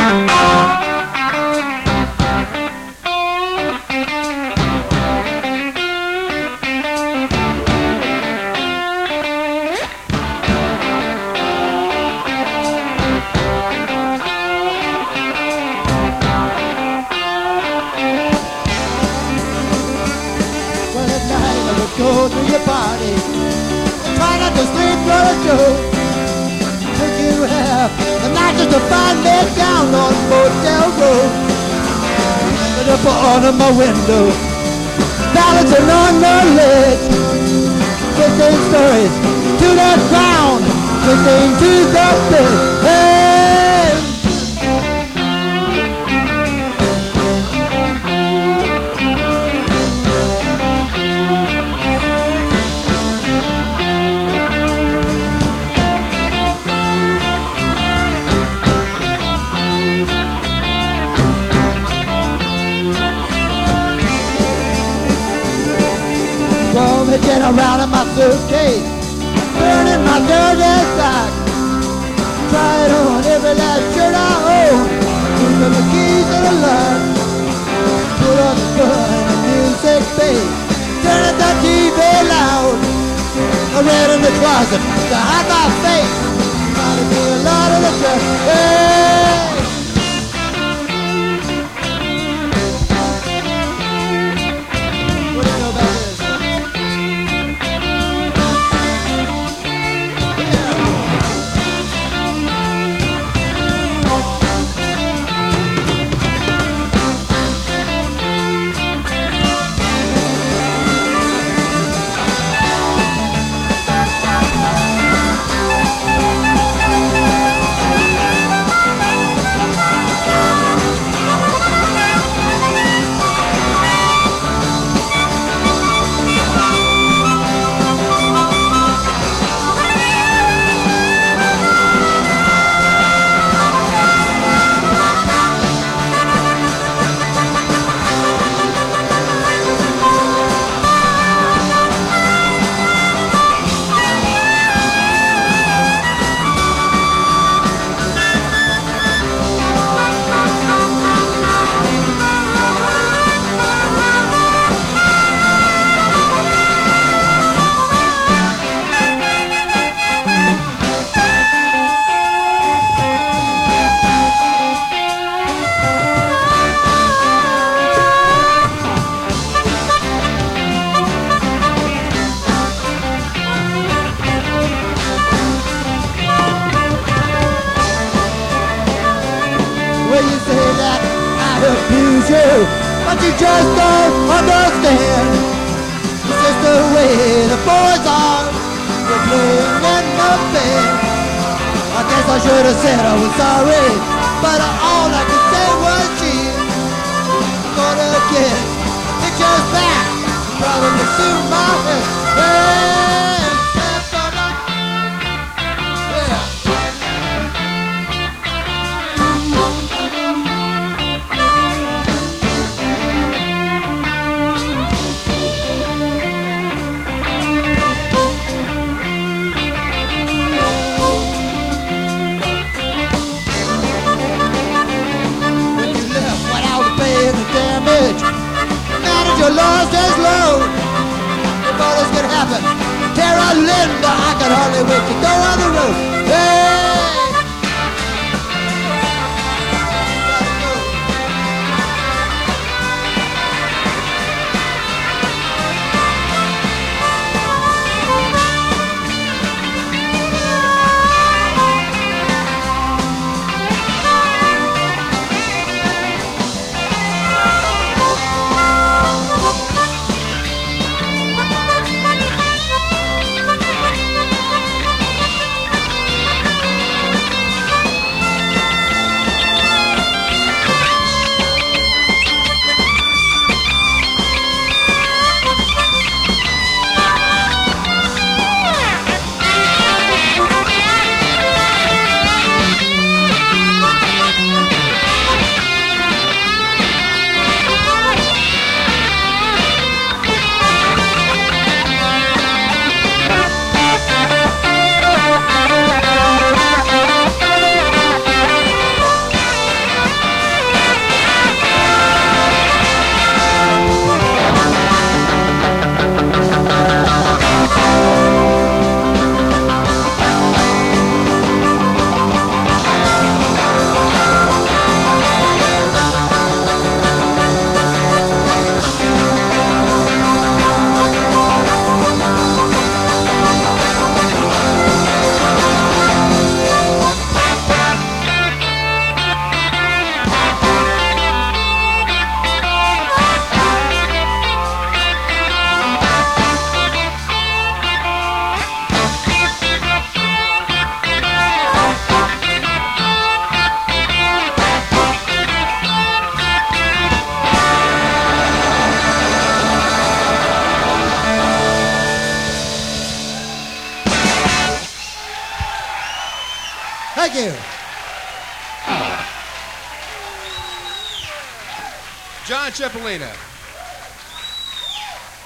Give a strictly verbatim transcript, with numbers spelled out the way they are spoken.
Go to your party, try not to sleep for a show. Think you have the night just to find me down on Motel Road. At the front of my window, balancing on the ledge, fifteen stories to the ground, fifteen to the bed. Hey! Rummaging around in my suitcase, burning my dirty sock. Tried on every last shirt I own, took the keys to the lock. Put on the gun and the music bass, turning the T V loud. I ran in the closet to hide my face, trying to be a lot of the dress. Hey! What do you know about this? Well, you say that I abuse you, but you just don't understand. It's just the way the boys are, we're playing in the band. I guess I should have said I was sorry, but all I could say was gee, I'm gonna get pictures back, probably soon my head. Hey! Manager lost his load. If all this could happen, Tara Linda, I could hardly wait to go on the road. Hey! Thank you. John Cipollina.